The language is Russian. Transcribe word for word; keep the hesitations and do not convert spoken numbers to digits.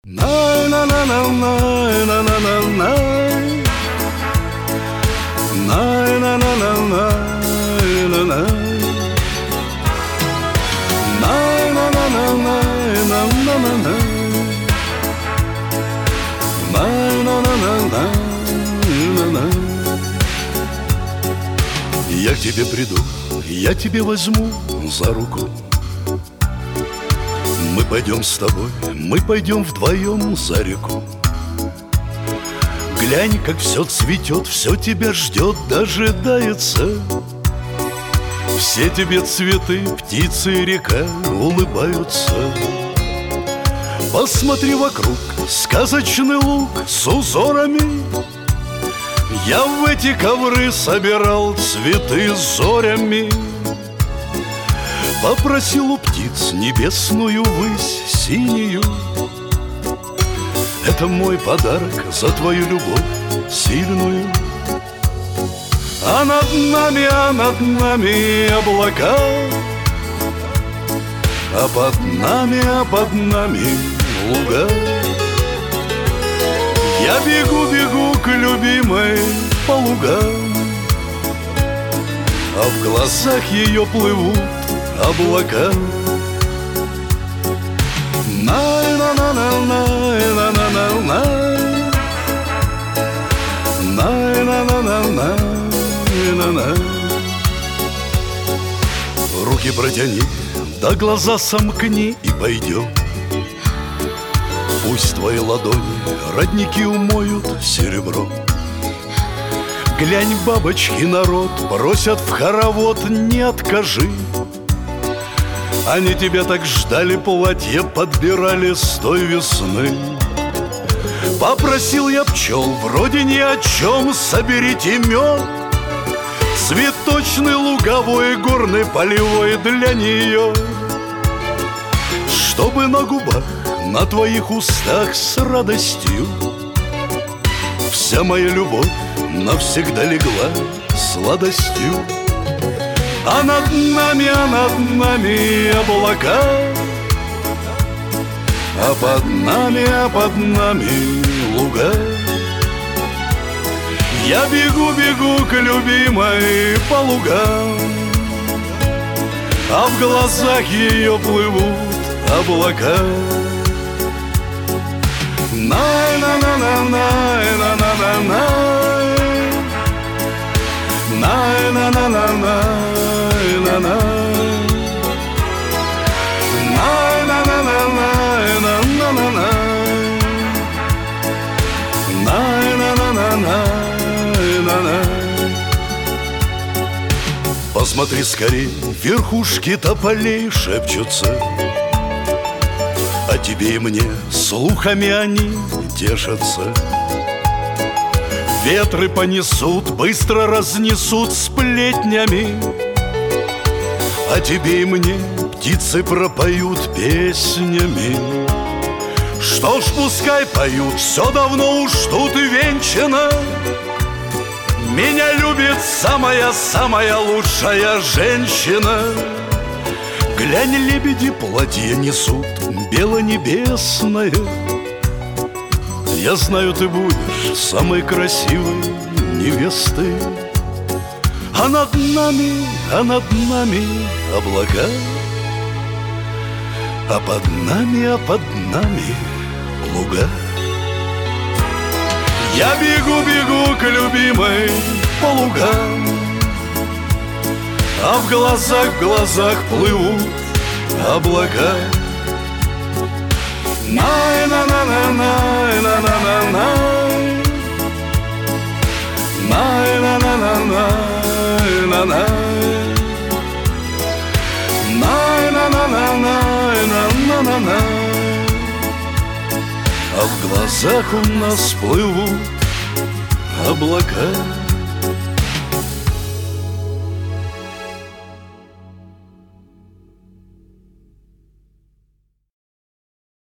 На на на на на на на на на на на на на на на на я к тебе приду, я тебе возьму за руку. Мы пойдем с тобой, мы пойдем вдвоем за реку. Глянь, как все цветет, все тебя ждет, дожидается. Все тебе цветы, птицы и река улыбаются. Посмотри вокруг, сказочный луг с узорами. Я в эти ковры собирал цветы с зорями. Попросил у птиц небесную высь синюю. Это мой подарок за твою любовь сильную. А над нами, а над нами облака, а под нами, а под нами луга. Я бегу, бегу к любимой по лугам, а в глазах ее плывут облака. На-на-на-на-на-на-на-на-на, на-на-на-на-на-на. Руки протяни, да глаза сомкни и пойдем. Пусть твои ладони родники умоют серебром. Глянь, бабочки, народ просят в хоровод, не откажи. Они тебя так ждали, платье подбирали с той весны. Попросил я пчел, вроде ни о чем, соберите мед. Цветочный, луговой, горный, полевой для нее. Чтобы на губах, на твоих устах с радостью вся моя любовь навсегда легла сладостью. А над нами, а над нами облака, а под нами, а под нами луга. Я бегу, бегу к любимой по лугам, а в глазах ее плывут облака. На-на-на-на-на-на-на-на, на-на-на-на-на-на-на, на-на-на-на-на-на-на, на-на-на-на-на-на. Посмотри скорей, верхушки тополей шепчутся. А тебе и мне слухами они тешатся. Ветры понесут, быстро разнесут сплетнями. А тебе и мне птицы пропоют песнями. Что ж, пускай поют, все давно уж тут и венчано. Меня любит самая-самая лучшая женщина. Глянь, лебеди платье несут бело-небесное. Я знаю, ты будешь самой красивой невестой. А над нами, а над нами облака, а под нами, а под нами луга. Я бегу, бегу к любимой по лугам, а в глазах, в глазах плывут облака. На-на-на-на-на-на-на-на, на-на-на-на-на-на, на-на-на-на-на-на-на. А в глазах у нас плывут облака.